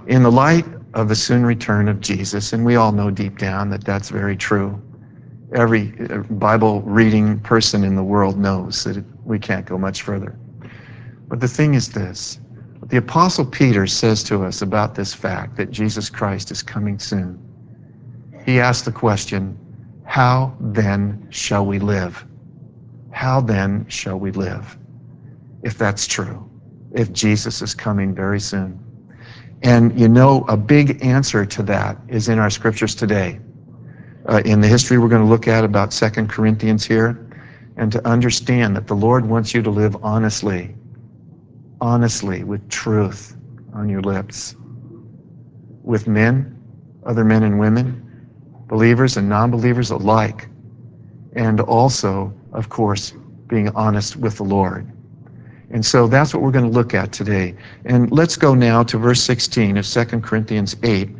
In the light of the soon return of Jesus, and we all know deep down that that's very true. Every Bible reading person in the world knows that we can't go much further. But the thing is this, the Apostle Peter says to us about this fact that Jesus Christ is coming soon. He asked the question, how then shall we live? How then shall we live? If that's true, if Jesus is coming very soon. And you know, a big answer to that is in our scriptures today. In the history we're going to look at about 2 Corinthians here, and to understand that the Lord wants you to live honestly, with truth on your lips, with men, other men and women, believers and non-believers alike, and also, of course, being honest with the Lord. And so that's what we're going to look at today. And let's go now to verse 16 of 2 Corinthians 8.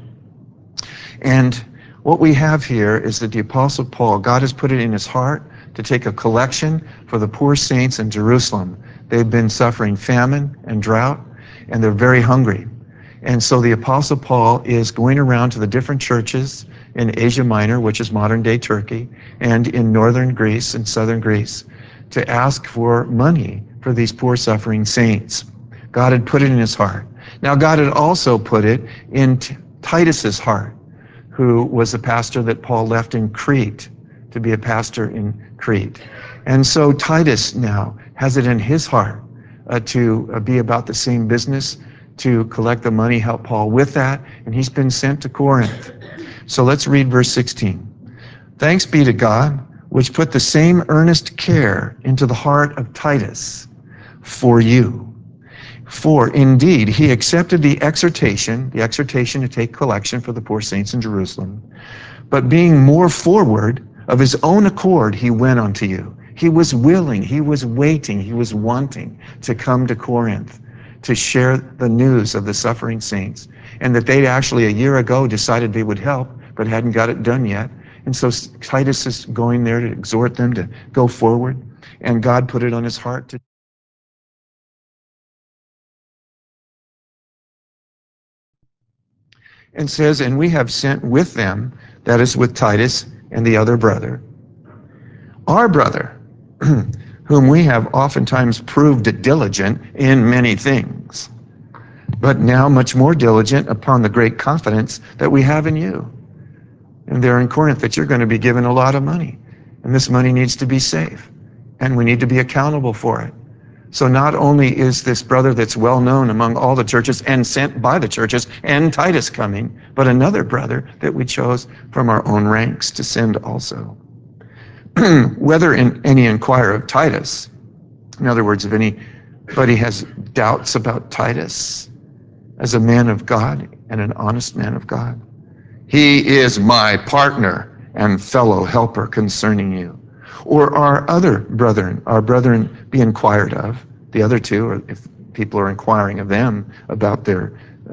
And what we have here is that the Apostle Paul, God has put it in his heart to take a collection for the poor saints in Jerusalem. They've been suffering famine and drought, and they're very hungry. And so the Apostle Paul is going around to the different churches in Asia Minor, which is modern-day Turkey, and in northern Greece and southern Greece, to ask for money for these poor suffering saints. God had put it in his heart. Now, God had also put it in Titus's heart, who was the pastor that Paul left in Crete to be a pastor in Crete. And so Titus now has it in his heart to be about the same business, to collect the money, help Paul with that, and he's been sent to Corinth. So let's read verse 16. Thanks be to God, which put the same earnest care into the heart of Titus for you. For indeed, he accepted the exhortation to take collection for the poor saints in Jerusalem. But being more forward, of his own accord, he went unto you. He was willing, he was waiting, he was wanting to come to Corinth to share the news of the suffering saints. And that they'd actually a year ago decided they would help, but hadn't got it done yet. And so Titus is going there to exhort them to go forward. And God put it on his heart to and says, and we have sent with them, that is with Titus and the other brother, our brother, whom we have oftentimes proved diligent in many things, but now much more diligent upon the great confidence that we have in you. And they're in Corinth that you're going to be given a lot of money, and this money needs to be safe, and we need to be accountable for it. So not only is this brother that's well known among all the churches and sent by the churches and Titus coming, but another brother that we chose from our own ranks to send also. Whether any inquire of Titus, in other words, if anybody has doubts about Titus as a man of God and an honest man of God, he is my partner and fellow helper concerning you. Or our brethren be inquired of, the other two, or if people are inquiring of them about their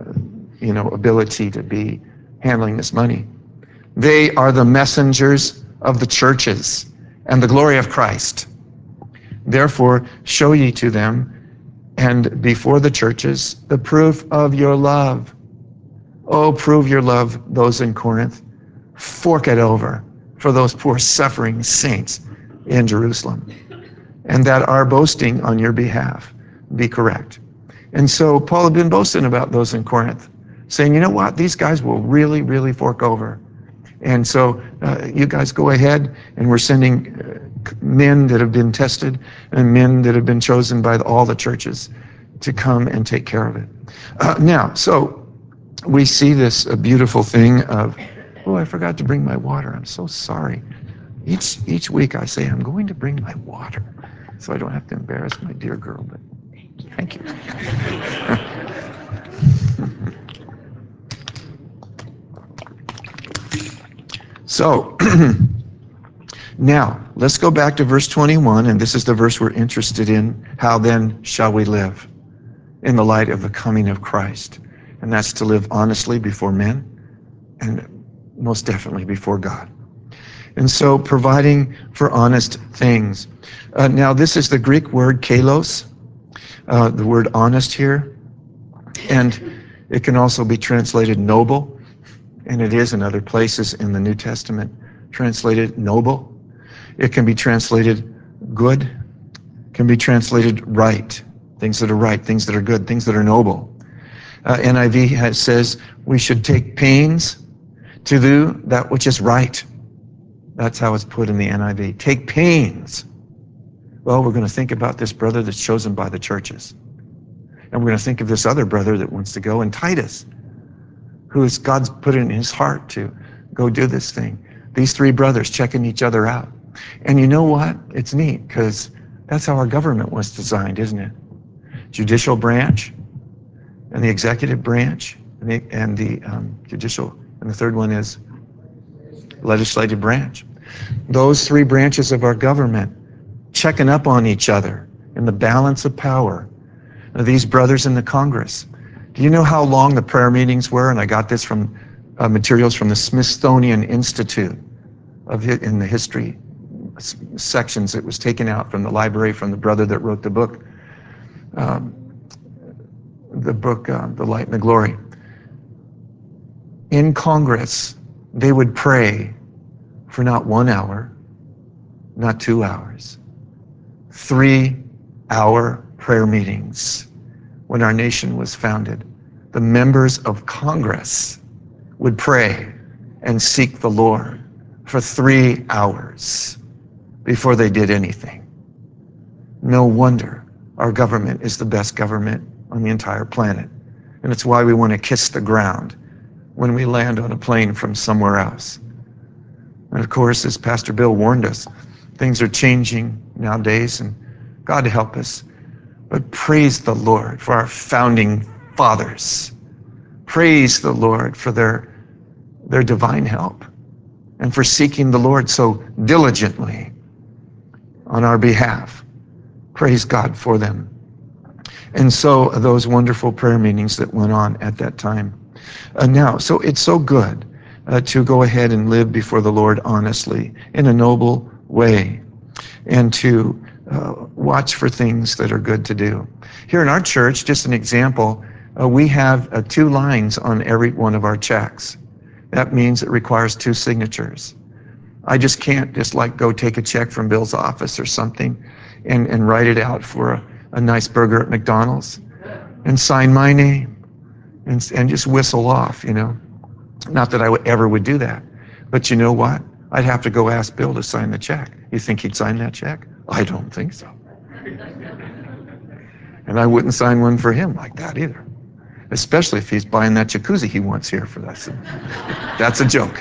ability to be handling this money. They are the messengers of the churches and the glory of Christ. Therefore, show ye to them and before the churches the proof of your love. Oh, prove your love, those in Corinth. Fork it over for those poor suffering saints in Jerusalem, and that our boasting on your behalf be correct. And so Paul had been boasting about those in Corinth, saying, you know what, these guys will really, really fork over. And so you guys go ahead, and we're sending men that have been tested and men that have been chosen by all the churches to come and take care of it. Now, so we see this beautiful thing of, oh, I forgot to bring my water. I'm so sorry. Each week I say, I'm going to bring my water, so I don't have to embarrass my dear girl, but thank you. So, now, let's go back to verse 21, and this is the verse we're interested in. How then shall we live in the light of the coming of Christ? And that's to live honestly before men and most definitely before God. And so providing for honest things. Now this is the Greek word kalos, the word honest here. And It can also be translated noble, and it is in other places in the New Testament translated noble. It can be translated good, can be translated right, things that are right, things that are good, things that are noble. NIV says we should take pains to do that which is right. That's how it's put in the NIV. Take pains. Well, we're going to think about this brother that's chosen by the churches. And we're going to think of this other brother that wants to go, and Titus, who is God's put it in his heart to go do this thing. These three brothers checking each other out. And you know what? It's neat, because that's how our government was designed, isn't it? Judicial branch and the executive branch and the judicial, and the third one is legislative branch. Those three branches of our government checking up on each other in the balance of power. Now, these brothers in the Congress, do you know how long the prayer meetings were? And I got this from materials from the Smithsonian Institute in the history sections. It was taken out from the library from the brother that wrote the book, The Light and the Glory. In Congress, they would pray for not 1 hour, not 2 hours, 3-hour prayer meetings. When our nation was founded, the members of Congress would pray and seek the Lord for 3 hours before they did anything. No wonder our government is the best government on the entire planet. And it's why we want to kiss the ground when we land on a plane from somewhere else. And of course, as Pastor Bill warned us, things are changing nowadays, and God help us. But praise the Lord for our founding fathers. Praise the Lord for their divine help and for seeking the Lord so diligently on our behalf. Praise God for them. And so those wonderful prayer meetings that went on at that time. Now, so it's so good to go ahead and live before the Lord honestly, in a noble way, and to watch for things that are good to do. Here in our church, just an example, we have 2 lines on every one of our checks. That means it requires 2 signatures. I just can't just like go take a check from Bill's office or something and write it out for a nice burger at McDonald's and sign my name and just whistle off, you know. Not that I ever would do that. But you know what? I'd have to go ask Bill to sign the check. You think he'd sign that check? I don't think so. And I wouldn't sign one for him like that either. Especially if he's buying that jacuzzi he wants here for us. That's a joke.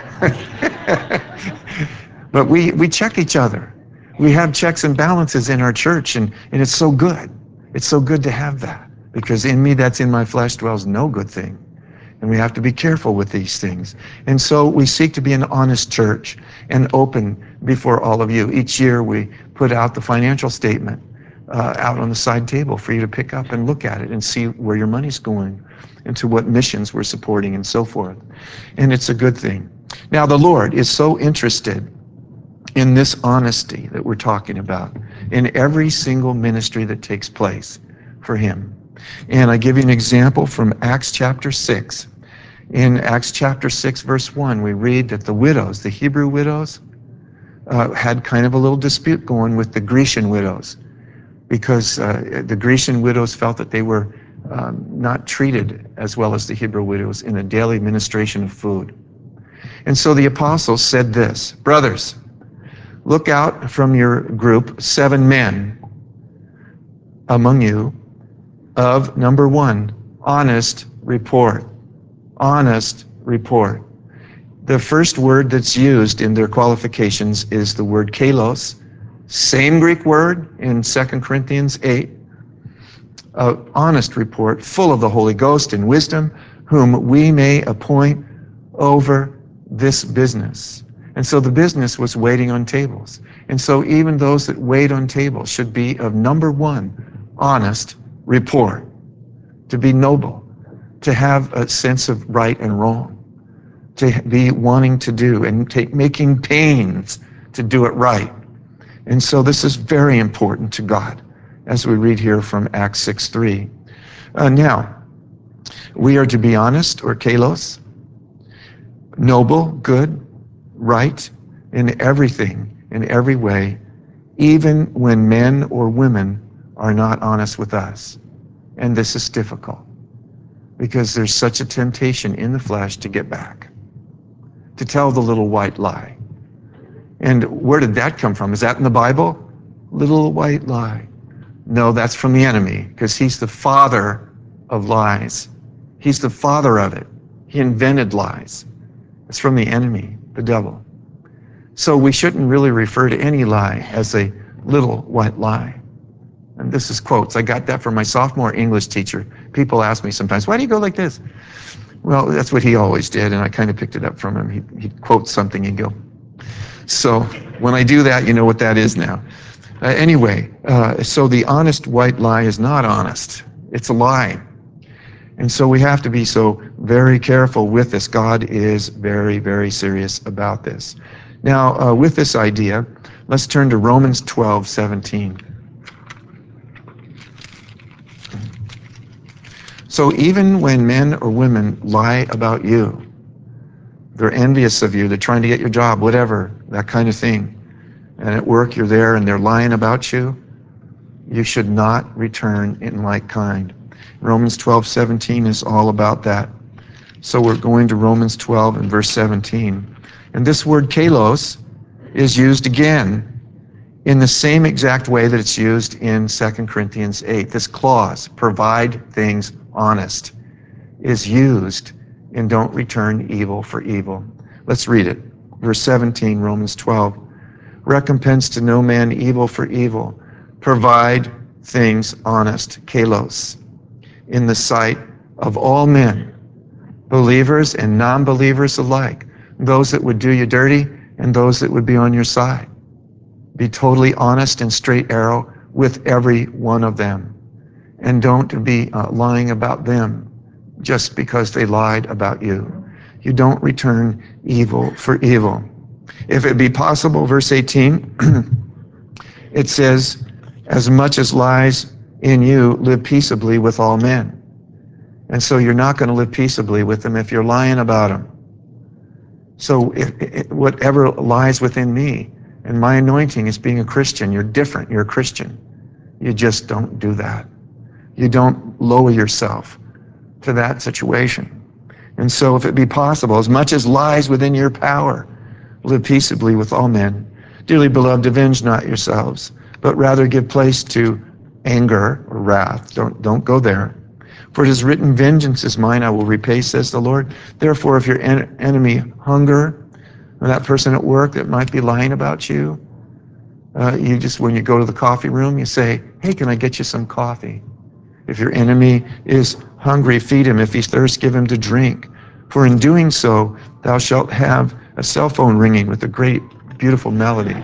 But we check each other. We have checks and balances in our church, and it's so good. It's so good to have that. Because in me, that's in my flesh, dwells no good thing. And we have to be careful with these things. And so we seek to be an honest church and open before all of you. Each year we put out the financial statement out on the side table for you to pick up and look at it and see where your money's going and to what missions we're supporting and so forth. And it's a good thing. Now, the Lord is so interested in this honesty that we're talking about in every single ministry that takes place for him. And I give you an example from Acts chapter 6. In Acts chapter 6, verse 1, we read that the widows, the Hebrew widows, had kind of a little dispute going with the Grecian widows, because the Grecian widows felt that they were not treated as well as the Hebrew widows in a daily ministration of food. And so the apostles said this: brothers, look out from your group 7 men among you of, number 1, honest report. Honest report. The first word that's used in their qualifications is the word kalos, same Greek word in 2 Corinthians 8. Honest report, full of the Holy Ghost and wisdom, whom we may appoint over this business. And so the business was waiting on tables. And so even those that wait on tables should be of, number 1, honest report, to be noble, to have a sense of right and wrong, to be wanting to do and making pains to do it right. And so this is very important to God, as we read here from Acts 6:3. Now, We are to be honest, or kalos, noble, good, right, in everything, in every way, even when men or women are not honest with us. And this is difficult because there's such a temptation in the flesh to get back, to tell the little white lie. And where did that come from? Is that in the Bible? Little white lie. No, that's from the enemy, because he's the father of lies. He's the father of it. He invented lies. It's from the enemy, the devil. So we shouldn't really refer to any lie as a little white lie. And this is quotes. I got that from my sophomore English teacher. People ask me sometimes, why do you go like this? Well, that's what he always did, and I kind of picked it up from him. He'd quote something and go. So when I do that, you know what that is now. Anyway, so the honest white lie is not honest. It's a lie. And so we have to be so very careful with this. God is very, very serious about this. Now, with this idea, let's turn to Romans 12:17. So even when men or women lie about you, they're envious of you, they're trying to get your job, whatever, that kind of thing, and at work you're there and they're lying about you, you should not return in like kind. Romans 12:17 is all about that. So we're going to Romans 12 and verse 17. And this word kalos is used again in the same exact way that it's used in 2 Corinthians 8. This clause, provide things honest, is used in don't return evil for evil. Let's read it. Verse 17, Romans 12. Recompense to no man evil for evil. Provide things honest, kalos, in the sight of all men, believers and non-believers alike, those that would do you dirty and those that would be on your side. Be totally honest and straight arrow with every one of them. And don't be lying about them just because they lied about you. You don't return evil for evil. If it be possible, verse 18, it says, as much as lies in you, live peaceably with all men. And so you're not going to live peaceably with them if you're lying about them. So whatever lies within me, and my anointing is being a Christian, you're different, you're a Christian. You just don't do that. You don't lower yourself to that situation. And so if it be possible, as much as lies within your power, live peaceably with all men. Dearly beloved, avenge not yourselves, but rather give place to anger or wrath. Don't go there. For it is written, vengeance is mine, I will repay, says the Lord. Therefore, if your enemy hunger, or that person at work that might be lying about you, you just, when you go to the coffee room, you say, hey, can I get you some coffee? If your enemy is hungry, feed him. If he's thirsty, give him to drink. For in doing so, thou shalt have a cell phone ringing with a great, beautiful melody.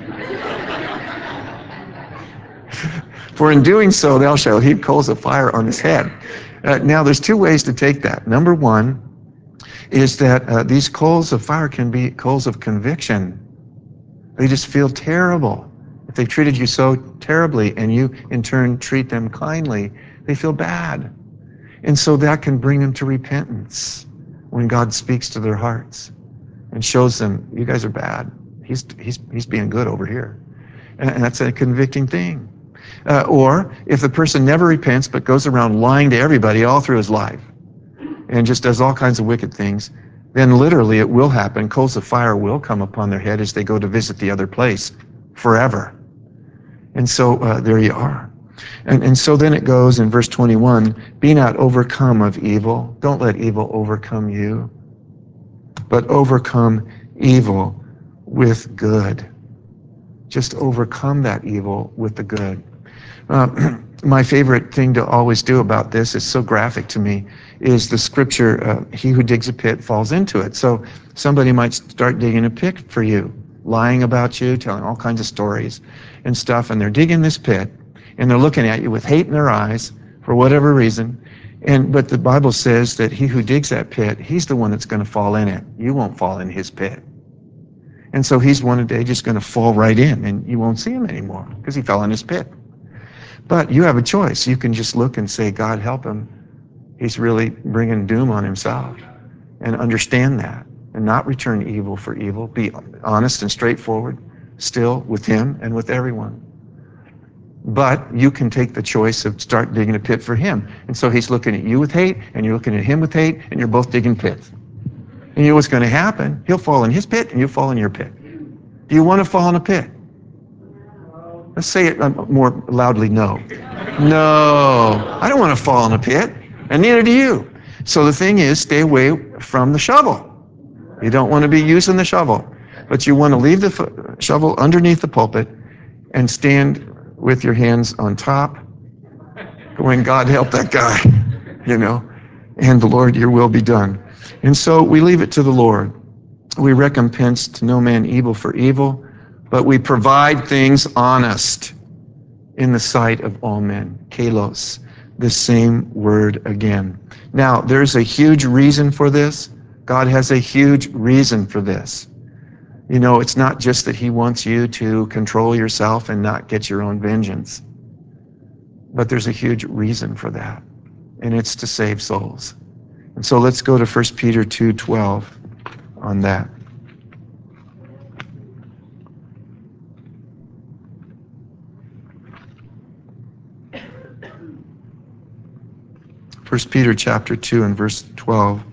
For in doing so, thou shalt heap coals of fire on his head. Now, there's two ways to take that. Number one is that these coals of fire can be coals of conviction. They just feel terrible. If they treated you so terribly and you, in turn, treat them kindly, they feel bad. And so that can bring them to repentance when God speaks to their hearts and shows them, you guys are bad. He's being good over here. And that's a convicting thing. Or if the person never repents but goes around lying to everybody all through his life and just does all kinds of wicked things, then literally it will happen. Coals of fire will come upon their head as they go to visit the other place forever. And so there you are. And so then it goes in verse 21, be not overcome of evil. Don't let evil overcome you, but overcome evil with good. Just overcome that evil with the good. My favorite thing to always do about this, is so graphic to me, is the scripture, he who digs a pit falls into it. So somebody might start digging a pit for you, lying about you, telling all kinds of stories and stuff, and they're digging this pit, and they're looking at you with hate in their eyes for whatever reason. But the Bible says that he who digs that pit, he's the one that's going to fall in it. You won't fall in his pit. And so he's one day just going to fall right in, and you won't see him anymore because he fell in his pit. But you have a choice. You can just look and say, God, help him. he's really bringing doom on himself. And understand that, and not return evil for evil. Be honest and straightforward still with him and with everyone. But you can take the choice of start digging a pit for him. And so he's looking at you with hate, and you're looking at him with hate, and you're both digging pits. And you know what's going to happen? He'll fall in his pit, and you'll fall in your pit. Do you want to fall in a pit? Let's say it more loudly, no. No, I don't want to fall in a pit, and neither do you. So the thing is, stay away from the shovel. You don't want to be using the shovel, but you want to leave the shovel underneath the pulpit and stand with your hands on top, going, God help that guy, you know, and the Lord, your will be done. And so we leave it to the Lord. We recompense to no man evil for evil, but we provide things honest in the sight of all men. Kalos, the same word again. Now, there's a huge reason for this. God has a huge reason for this. You know, it's not just that he wants you to control yourself and not get your own vengeance, but there's a huge reason for that, and it's to save souls. And so let's go to 1 Peter 2:12 on that. 1 Peter chapter 2 and verse 12.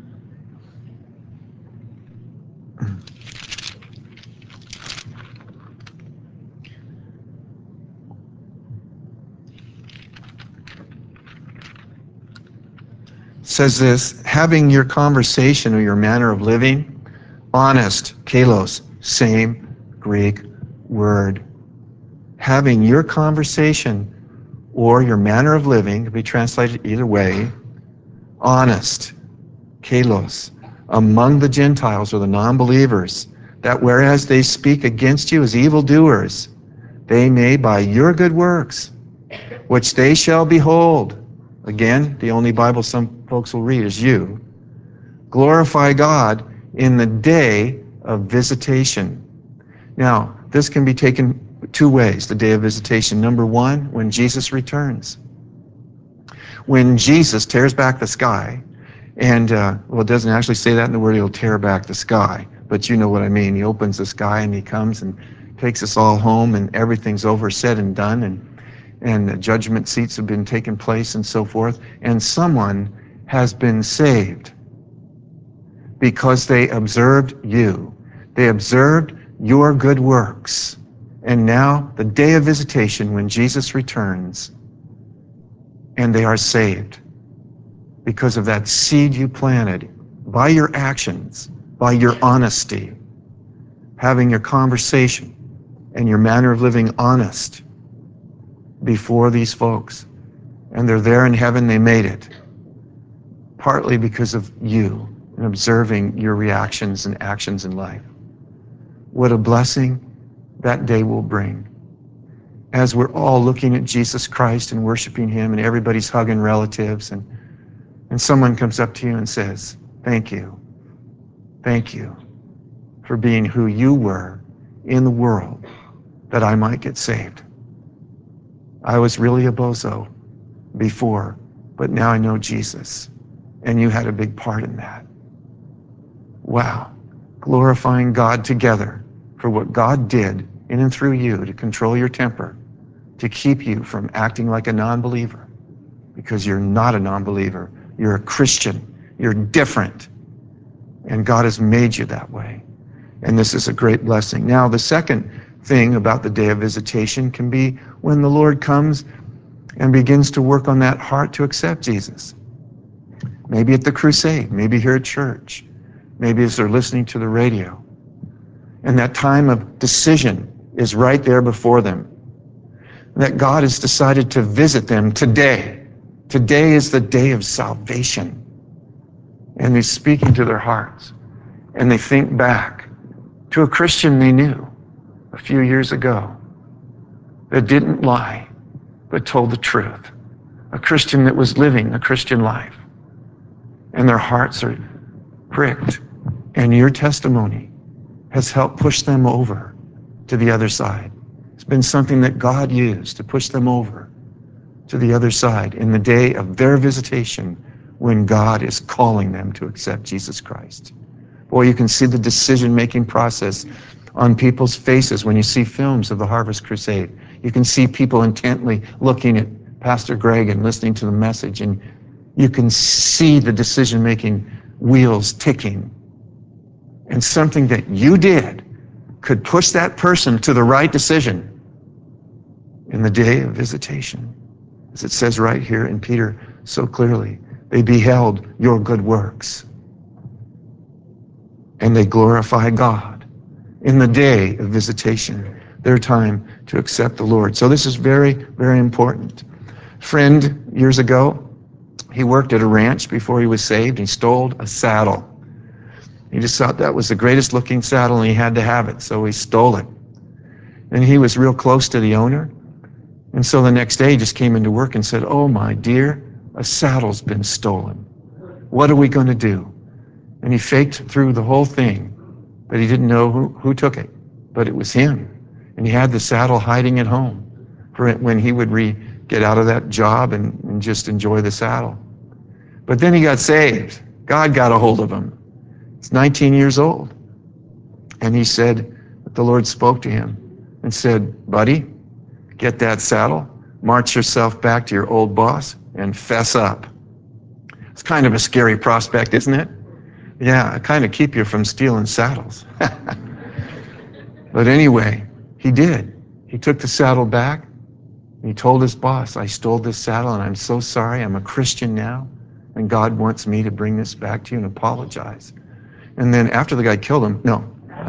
Says this, having your conversation or your manner of living honest, kalos, same Greek word. Having your conversation or your manner of living, could be translated either way, honest, kalos, among the Gentiles or the non-believers, that whereas they speak against you as evildoers, they may by your good works, which they shall behold, again, the only Bible some folks will read is you, glorify God in the day of visitation. Now, this can be taken two ways, the day of visitation. Number one, when Jesus returns. When Jesus tears back the sky, and, well, it doesn't actually say that in the word, he'll tear back the sky, but you know what I mean. He opens the sky and he comes and takes us all home and everything's over, said and done, and the judgment seats have been taken place and so forth, and someone has been saved because they observed you. They observed your good works. And now, the day of visitation, when Jesus returns, and they are saved because of that seed you planted by your actions, by your honesty, having your conversation and your manner of living honest before these folks. And they're there in heaven, they made it. Partly because of you and observing your reactions and actions in life. What a blessing that day will bring. As we're all looking at Jesus Christ and worshiping him, and everybody's hugging relatives, and someone comes up to you and says, thank you for being who you were in the world that I might get saved. I was really a bozo before, but now I know Jesus, and you had a big part in that. Wow, glorifying God together for what God did in and through you to control your temper, to keep you from acting like a non-believer, because you're not a non-believer. You're a Christian. You're different. And God has made you that way. And this is a great blessing. Now, the second thing about the day of visitation can be when the Lord comes and begins to work on that heart to accept Jesus. Maybe at the crusade, maybe here at church, maybe as they're listening to the radio. And that time of decision is right there before them. That God has decided to visit them today. Today is the day of salvation. And he's speaking to their hearts. And they think back to a Christian they knew a few years ago that didn't lie, but told the truth. A Christian that was living a Christian life. And their hearts are pricked. And your testimony has helped push them over to the other side. It's been something that God used to push them over to the other side in the day of their visitation when God is calling them to accept Jesus Christ. Boy, you can see the decision-making process on people's faces when you see films of the Harvest Crusade. You can see people intently looking at Pastor Greg and listening to the message, and you can see the decision-making wheels ticking. And something that you did could push that person to the right decision in the day of visitation. As it says right here in Peter so clearly, they beheld your good works and they glorify God in the day of visitation, their time to accept the Lord. So this is very, very important. Friend, years ago, he worked at a ranch before he was saved. He stole a saddle. He just thought that was the greatest looking saddle and he had to have it, so he stole it. And he was real close to the owner. And so the next day he just came into work and said, "Oh my dear, a saddle's been stolen. What are we going to do?" And he faked through the whole thing, but he didn't know who took it. But it was him. And he had the saddle hiding at home for when he would get out of that job and just enjoy the saddle. But then he got saved. God got a hold of him. He's 19 years old. And he said, the Lord spoke to him and said, "Buddy, get that saddle, march yourself back to your old boss, and fess up." It's kind of a scary prospect, isn't it? Yeah, kind of keep you from stealing saddles. But anyway, he did. He took the saddle back. He told his boss, "I stole this saddle and I'm so sorry. I'm a Christian now. And God wants me to bring this back to you and apologize." And then after the guy killed him, no.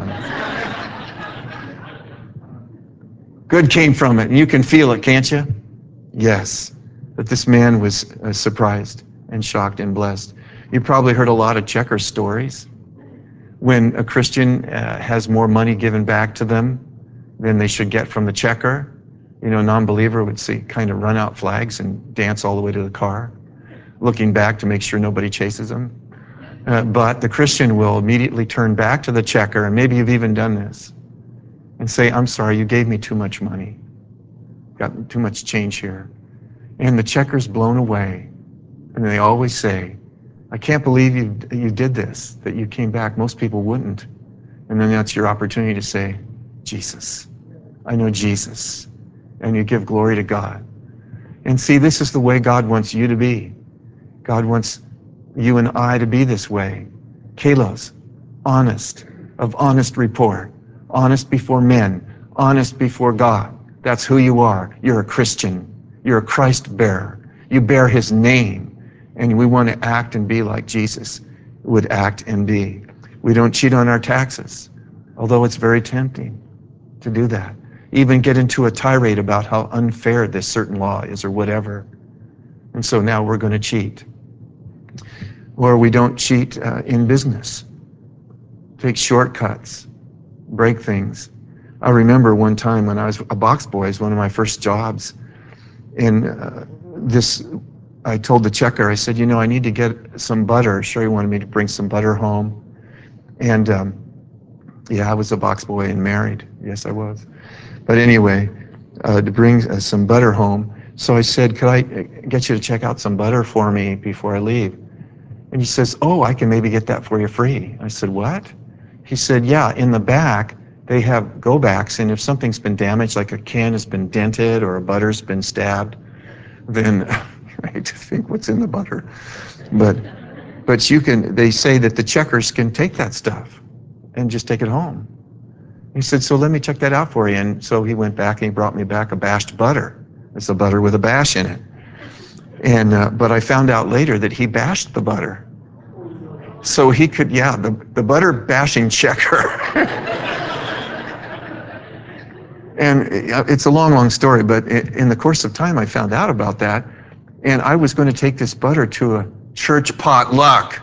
Good came from it. And you can feel it, can't you? Yes. But this man was surprised and shocked and blessed. You probably heard a lot of checker stories. When a Christian has more money given back to them than they should get from the checker, a non-believer would kind of run out flags and dance all the way to the car, looking back to make sure nobody chases them. But the Christian will immediately turn back to the checker, and maybe you've even done this, and say, "I'm sorry, you gave me too much money. Got too much change here." And the checker's blown away. And they always say, "I can't believe you did this, that you came back. Most people wouldn't." And then that's your opportunity to say, "Jesus. I know Jesus." And you give glory to God. And see, this is the way God wants you to be. God wants you and I to be this way. Kalos, honest, of honest report, honest before men, honest before God. That's who you are. You're a Christian. You're a Christ bearer. You bear his name. And we want to act and be like Jesus would act and be. We don't cheat on our taxes, although it's very tempting to do that. Even get into a tirade about how unfair this certain law is or whatever. And so now we're going to cheat. Or we don't cheat in business. Take shortcuts. Break things. I remember one time when I was a box boy, it was one of my first jobs. And I told the checker, I said, "I need to get some butter." Sherry wanted me to bring some butter home. And I was a box boy and married. Yes, I was. But anyway, to bring some butter home. So I said, "Could I get you to check out some butter for me before I leave?" And he says, "Oh, I can maybe get that for you free." I said, "What?" He said, "Yeah, in the back, they have go-backs, and if something's been damaged, like a can has been dented or a butter's been stabbed, then I hate to think what's in the butter. But they say that the checkers can take that stuff and just take it home." He said, "So let me check that out for you." And so he went back and he brought me back a bashed butter. It's a butter with a bash in it. And but I found out later that he bashed the butter. So he could, the butter bashing checker. And it's a long, long story, but in the course of time I found out about that. And I was going to take this butter to a church potluck.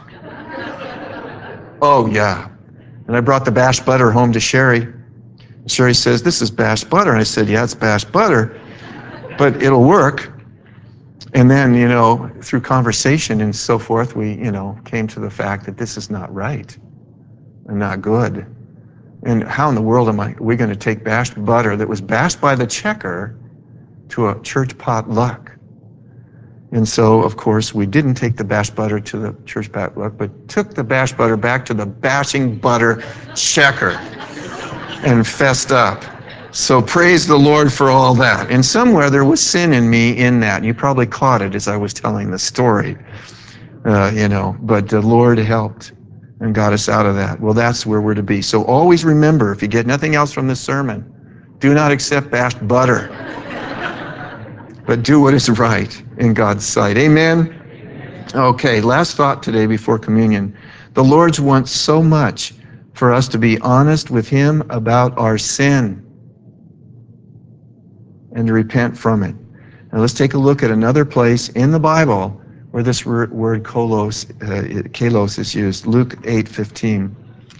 Oh, yeah. And I brought the bashed butter home to Sherry. Sherry says, "This is bashed butter." And I said, "Yeah, it's bashed butter, but it'll work." And then, through conversation and so forth, we, came to the fact that this is not right and not good. And how in the world are we going to take bashed butter that was bashed by the checker to a church potluck? And so, of course, we didn't take the bash butter to the church potluck, but took the bash butter back to the bashing butter checker and fessed up. So praise the Lord for all that. And somewhere there was sin in me in that. You probably caught it as I was telling the story, but the Lord helped and got us out of that. Well, that's where we're to be. So always remember, if you get nothing else from this sermon, do not accept bashed butter, but do what is right in God's sight. Amen? Okay, last thought today before communion. The Lord wants so much for us to be honest with Him about our sin and to repent from it. Now let's take a look at another place in the Bible where this word kalos is used. Luke 8:15.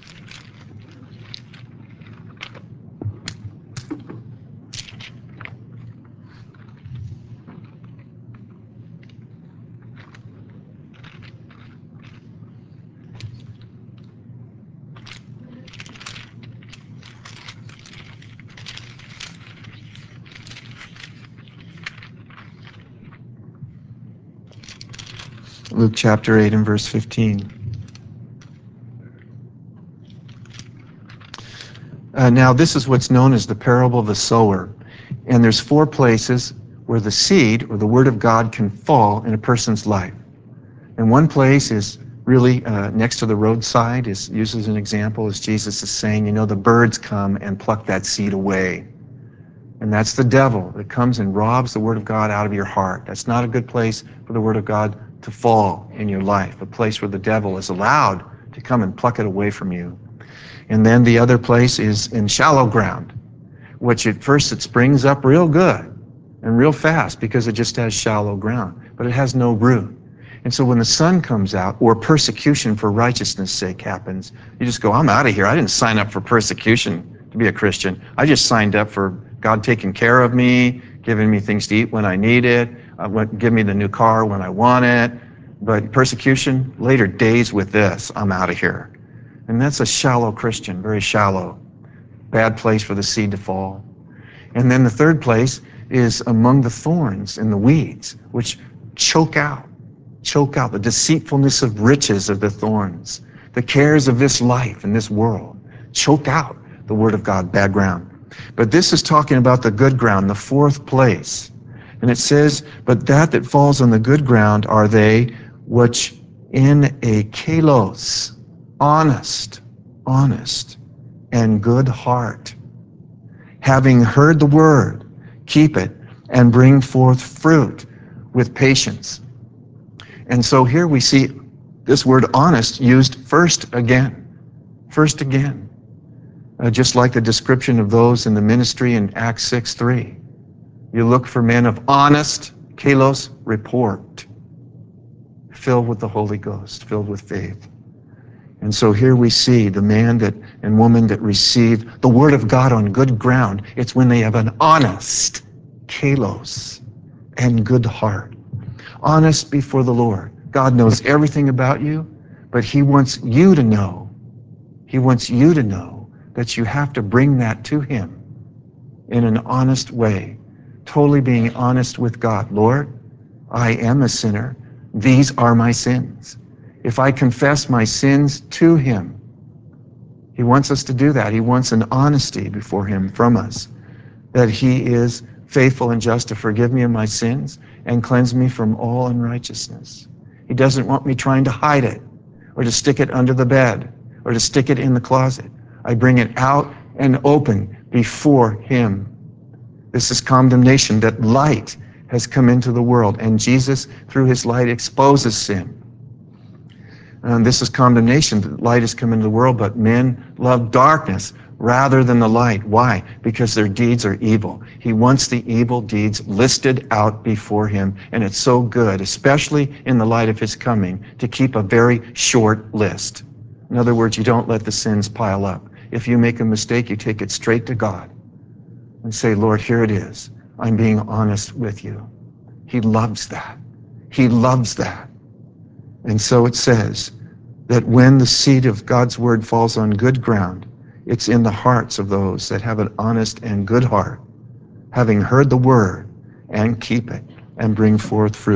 Luke chapter 8 and verse 15. Now this is what's known as the parable of the sower. And there's 4 places where the seed or the word of God can fall in a person's life. And one place is really next to the roadside, is used as an example, as Jesus is saying, the birds come and pluck that seed away. And that's the devil that comes and robs the word of God out of your heart. That's not a good place for the word of God to fall in your life, a place where the devil is allowed to come and pluck it away from you. And then the other place is in shallow ground, which at first it springs up real good and real fast because it just has shallow ground, but it has no root. And so when the sun comes out, or persecution for righteousness' sake happens, you just go, I'm out of here. I didn't sign up for persecution to be a Christian. I just signed up for God taking care of me, giving me things to eat when I need it, give me the new car when I want it. But persecution, later days with this, I'm out of here. And that's a shallow Christian, very shallow. Bad place for the seed to fall. And then the third place is among the thorns and the weeds, which choke out the deceitfulness of riches of the thorns, the cares of this life and this world. Choke out the word of God, bad ground. But this is talking about the good ground, the 4th place. And it says, but that falls on the good ground are they which in a kalos, honest, and good heart, having heard the word, keep it, and bring forth fruit with patience. And so here we see this word honest used first again. Just like the description of those in the ministry in Acts 6:3. You look for men of honest, kalos, report, filled with the Holy Ghost, filled with faith. And so here we see the man and woman that received the word of God on good ground. It's when they have an honest, kalos, and good heart. Honest before the Lord. God knows everything about you, but He wants you to know. He wants you to know that you have to bring that to Him in an honest way. Totally being honest with God. Lord, I am a sinner. These are my sins. If I confess my sins to Him, He wants us to do that. He wants an honesty before Him from us, that He is faithful and just to forgive me of my sins and cleanse me from all unrighteousness. He doesn't want me trying to hide it or to stick it under the bed or to stick it in the closet. I bring it out and open before Him. This is condemnation, that light has come into the world, and Jesus, through His light, exposes sin. And this is condemnation, that light has come into the world, but men love darkness rather than the light. Why? Because their deeds are evil. He wants the evil deeds listed out before Him, and it's so good, especially in the light of His coming, to keep a very short list. In other words, you don't let the sins pile up. If you make a mistake, you take it straight to God and say, Lord, here it is. I'm being honest with you. He loves that. He loves that. And so it says that when the seed of God's word falls on good ground, it's in the hearts of those that have an honest and good heart, having heard the word and keep it and bring forth fruit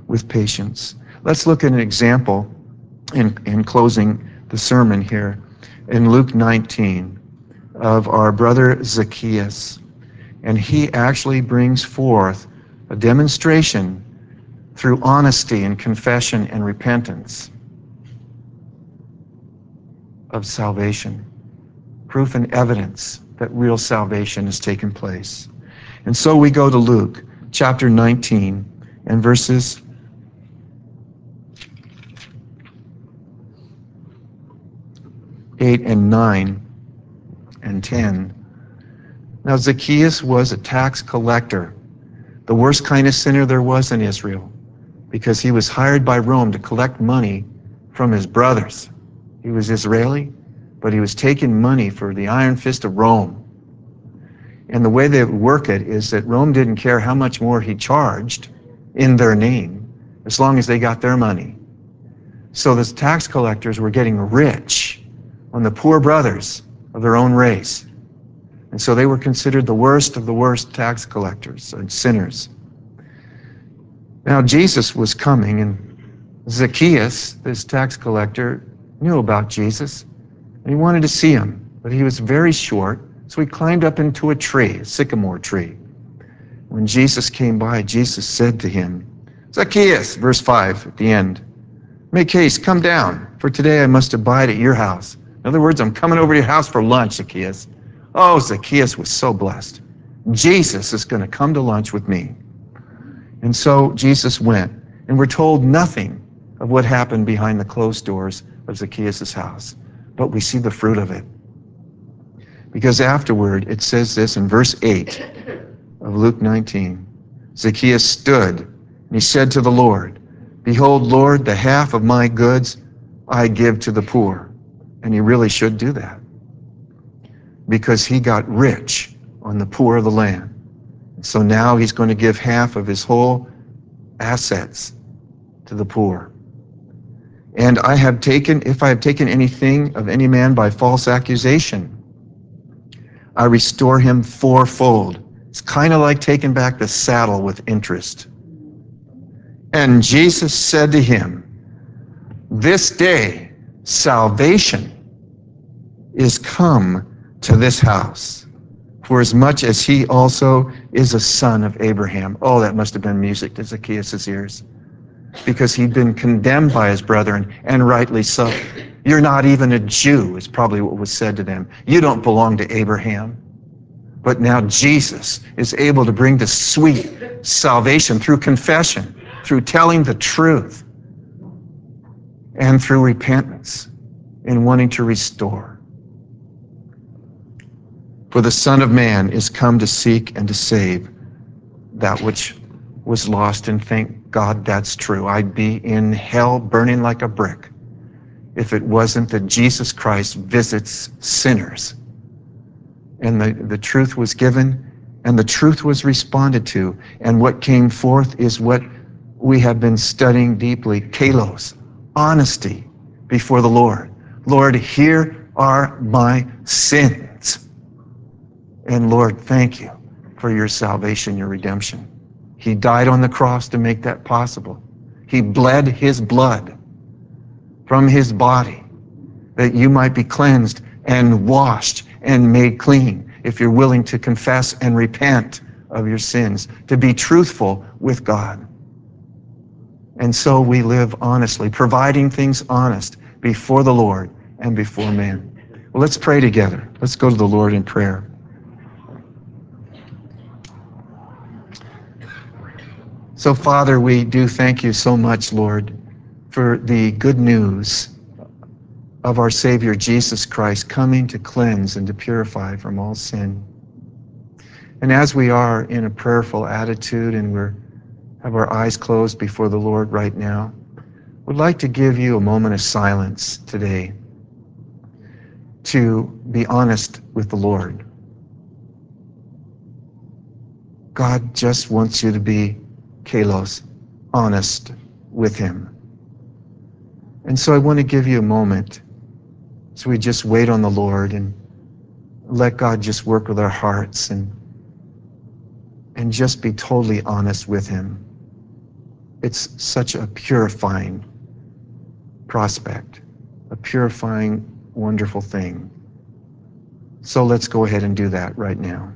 with patience. Let's look at an example in closing the sermon here in Luke 19 of our brother Zacchaeus. And he actually brings forth a demonstration through honesty and confession and repentance of salvation, proof and evidence that real salvation has taken place. And so we go to Luke chapter 19 and verses 8 and 9 and 10. Now Zacchaeus was a tax collector, the worst kind of sinner there was in Israel, because he was hired by Rome to collect money from his brothers. He was Israeli, but he was taking money for the iron fist of Rome. And the way they would work it is that Rome didn't care how much more he charged in their name, as long as they got their money. So the tax collectors were getting rich on the poor brothers of their own race. And so they were considered the worst of the worst tax collectors and sinners. Now Jesus was coming, and Zacchaeus, this tax collector, knew about Jesus, and he wanted to see him, but he was very short, so he climbed up into a tree, a sycamore tree. When Jesus came by, Jesus said to him, Zacchaeus, verse 5 at the end, make haste, come down, for today I must abide at your house. In other words, I'm coming over to your house for lunch, Zacchaeus. Oh, Zacchaeus was so blessed. Jesus is going to come to lunch with me. And so Jesus went, and we're told nothing of what happened behind the closed doors of Zacchaeus' house, but we see the fruit of it. Because afterward, it says this in verse 8 of Luke 19, Zacchaeus stood, and he said to the Lord, behold, Lord, the half of my goods I give to the poor. And he really should do that, because he got rich on the poor of the land. So now he's going to give half of his whole assets to the poor. And if I have taken anything of any man by false accusation, I restore him fourfold. It's kind of like taking back the saddle with interest. And Jesus said to him, this day salvation is come to this house, for as much as he also is a son of Abraham. Oh, that must have been music to Zacchaeus' ears, because he'd been condemned by his brethren, and rightly so. You're not even a Jew, is probably what was said to them. You don't belong to Abraham. But now Jesus is able to bring the sweet salvation through confession, through telling the truth, and through repentance and wanting to restore. For the Son of Man is come to seek and to save that which was lost. And thank God that's true. I'd be in hell burning like a brick if it wasn't that Jesus Christ visits sinners. And the truth was given, and the truth was responded to. And what came forth is what we have been studying deeply, kalos, honesty before the Lord. Lord, here are my sins. And Lord, thank you for your salvation, your redemption. He died on the cross to make that possible. He bled his blood from his body that you might be cleansed and washed and made clean if you're willing to confess and repent of your sins, to be truthful with God. And so we live honestly, providing things honest before the Lord and before man. Well, let's pray together. Let's go to the Lord in prayer. So, Father, we do thank you so much, Lord, for the good news of our Savior Jesus Christ coming to cleanse and to purify from all sin. And as we are in a prayerful attitude and we have our eyes closed before the Lord right now, we'd like to give you a moment of silence today to be honest with the Lord. God just wants you to be kalos, honest with him. And so I want to give you a moment so we just wait on the Lord and let God just work with our hearts and just be totally honest with him. It's such a purifying prospect, a purifying, wonderful thing. So let's go ahead and do that right now.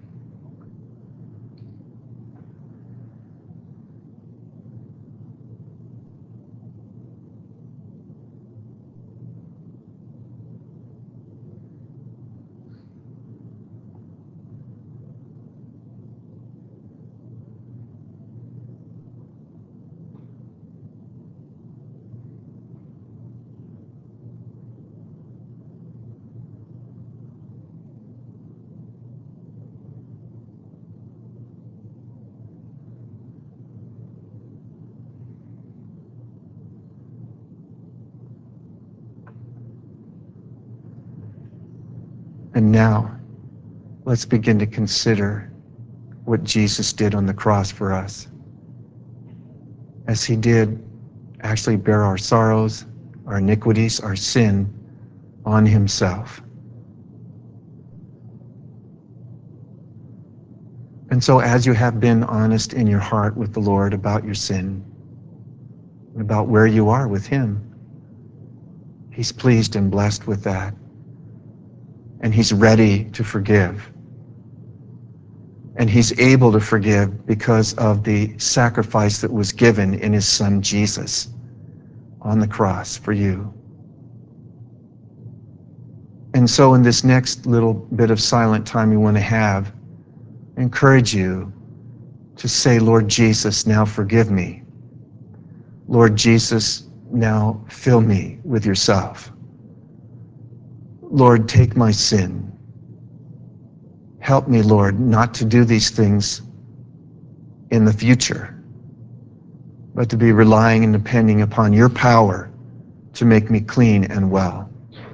And now, let's begin to consider what Jesus did on the cross for us. As he did actually bear our sorrows, our iniquities, our sin on himself. And so as you have been honest in your heart with the Lord about your sin, about where you are with him, he's pleased and blessed with that. And he's ready to forgive. And he's able to forgive because of the sacrifice that was given in his son Jesus on the cross for you. And so in this next little bit of silent time we want to have, I encourage you to say, Lord Jesus, now forgive me. Lord Jesus, now fill me with yourself. Lord, take my sin. Help me, Lord, not to do these things in the future, but to be relying and depending upon your power to make me clean and well.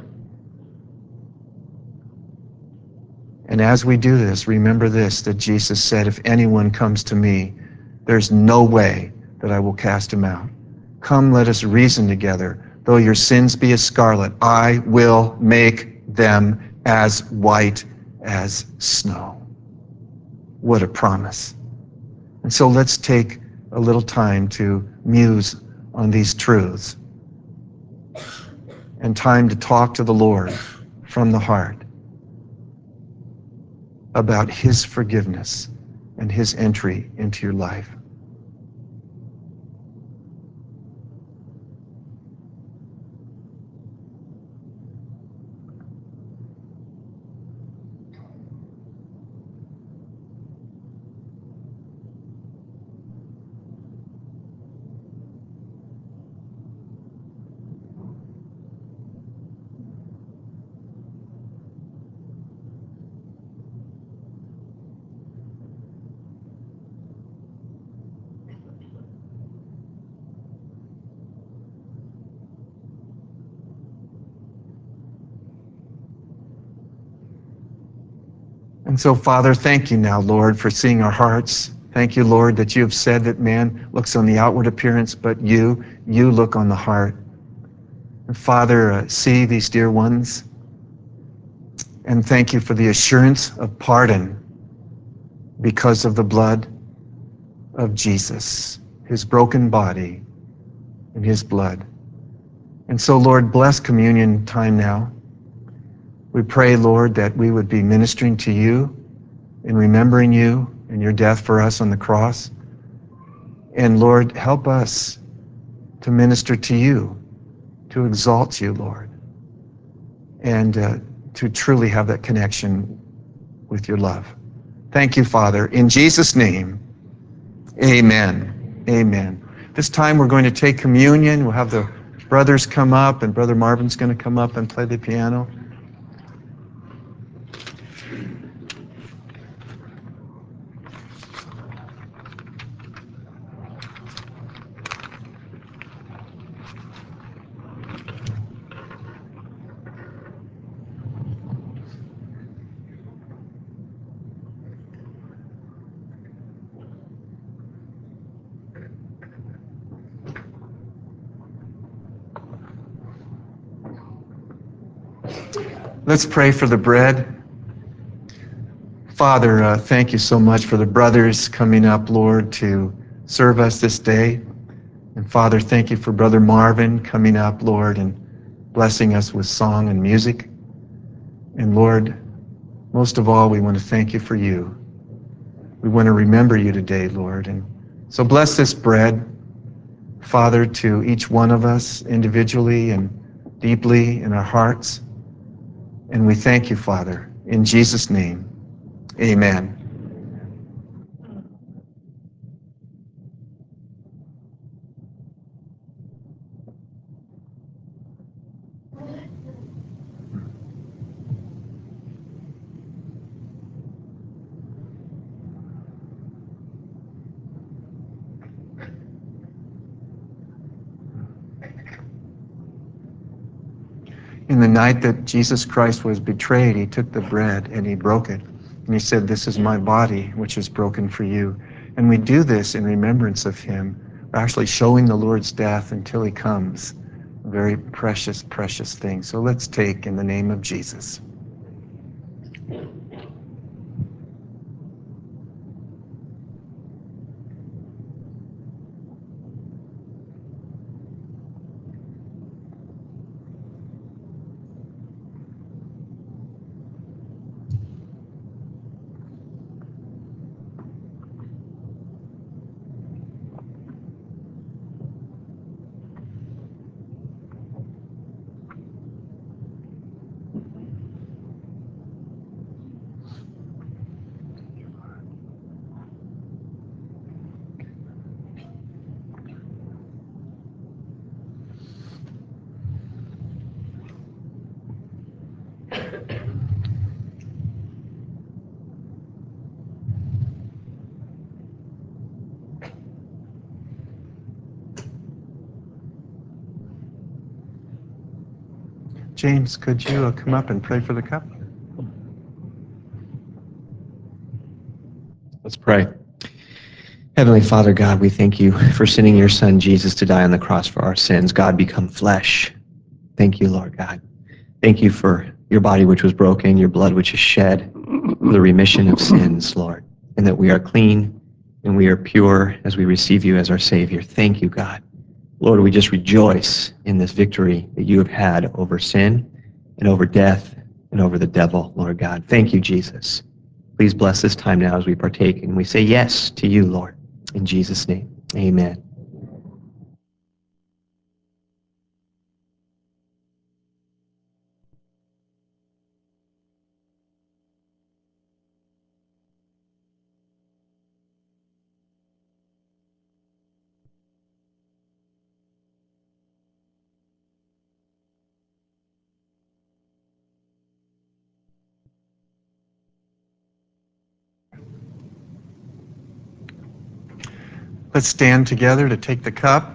And as we do this, remember this, that Jesus said, if anyone comes to me, there's no way that I will cast him out. Come, let us reason together. Though your sins be as scarlet, I will make them as white as snow. What a promise. And so let's take a little time to muse on these truths and time to talk to the Lord from the heart about his forgiveness and his entry into your life. And so, Father, thank you now, Lord, for seeing our hearts. Thank you, Lord, that you have said that man looks on the outward appearance, but you look on the heart. And Father, see these dear ones, and thank you for the assurance of pardon because of the blood of Jesus, his broken body and his blood. And so, Lord, bless communion time now. We pray, Lord, that we would be ministering to you in remembering you and your death for us on the cross. And Lord, help us to minister to you, to exalt you, Lord, and to truly have that connection with your love. Thank you, Father. In Jesus' name, amen. Amen. This time we're going to take communion. We'll have the brothers come up, and Brother Marvin's going to come up and play the piano. Let's pray for the bread. Father, thank you so much for the brothers coming up, Lord, to serve us this day. And Father, thank you for Brother Marvin coming up, Lord, and blessing us with song and music. And Lord, most of all, we want to thank you for you. We want to remember you today, Lord. And so bless this bread, Father, to each one of us individually and deeply in our hearts. And we thank you, Father, in Jesus' name. Amen. In the night that Jesus Christ was betrayed, he took the bread and he broke it. And he said, "This is my body, which is broken for you." And we do this in remembrance of him. We're actually showing the Lord's death until he comes. A very precious, precious thing. So let's take in the name of Jesus. James, could you come up and pray for the cup? Let's pray. Heavenly Father, God, we thank you for sending your Son, Jesus, to die on the cross for our sins. God, become flesh. Thank you, Lord God. Thank you for your body which was broken, your blood which is shed for the remission of sins, Lord, and that we are clean and we are pure as we receive you as our Savior. Thank you, God. Lord, we just rejoice in this victory that you have had over sin and over death and over the devil, Lord God. Thank you, Jesus. Please bless this time now as we partake and we say yes to you, Lord. In Jesus' name, amen. Let's stand together to take the cup.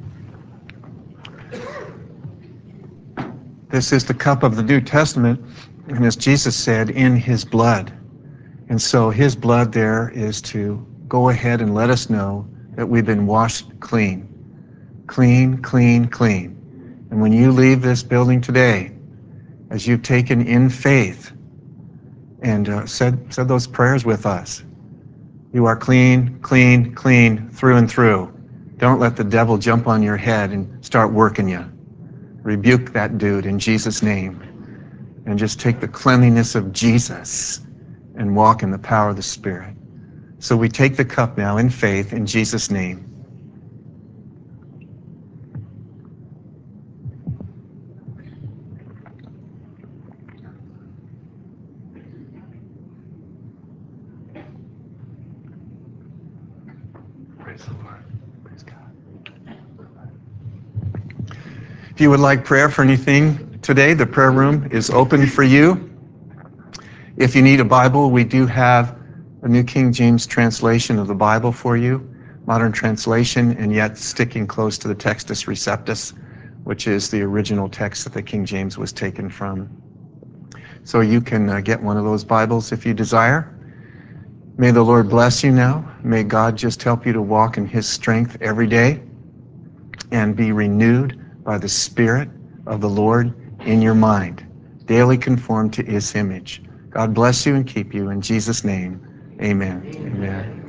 This is the cup of the New Testament, and as Jesus said, in his blood. And so his blood there is to go ahead and let us know that we've been washed clean. Clean, clean, clean. And when you leave this building today, as you've taken in faith and said those prayers with us, you are clean, clean, clean through and through. Don't let the devil jump on your head and start working you. Rebuke that dude in Jesus' name. And just take the cleanliness of Jesus and walk in the power of the Spirit. So we take the cup now in faith in Jesus' name. Praise the Lord. Praise God. If you would like prayer for anything today, the prayer room is open for you. If you need a Bible, we do have a New King James translation of the Bible for you, modern translation, and yet sticking close to the Textus Receptus, which is the original text that the King James was taken from. So you can get one of those Bibles if you desire. May the Lord bless you now. May God just help you to walk in his strength every day and be renewed by the Spirit of the Lord in your mind, daily conformed to his image. God bless you and keep you. In Jesus' name, amen. Amen.